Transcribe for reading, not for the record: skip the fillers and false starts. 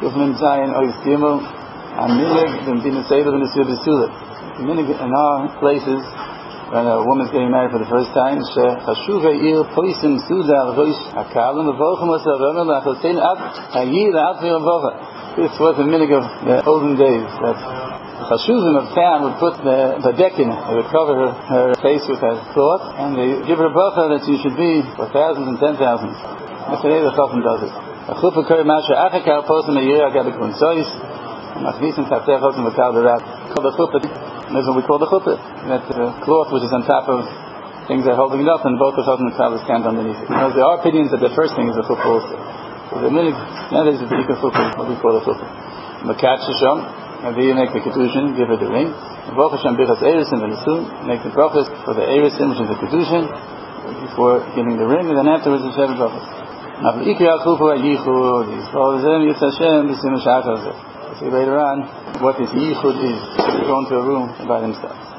Kufmin Zayin Ois Gimel, Aminig, the Dina Seder, and the Sir Bisulah. In our places, when a woman's getting married for the first time, it's the this was the minig of the olden days, that the Chashuvim of town would put the dekin, they would cover her face with a cloth, and they give her a bracha that she should be for thousands and 10,000. That's the way the Chacham does it. A chuppah kari masha achakar posam a yirah gabi kunsois, machnisim tafteh chosim v'kal b'rat. Called the chuppah, that's what we call the chuppah. That cloth which is on top of things that are holding it up, and both the chosim and the stand underneath it. Because there are opinions that the first thing is the chuppah also. So the minig, nowadays it's the chuppah, what we call the chuppah. Makat shisham, and then you make the kedushin, give her the ring. Baruch Hashem bichas erisim v'nisun, make the brachas for the erisim, which is the kedushin, before giving the ring, and then afterwards the seven brachas. Now the ikri al-chuppah yichud, so then Yitz Hashem, this is in the shachar. See later on what this yichud is. They go into a room by themselves.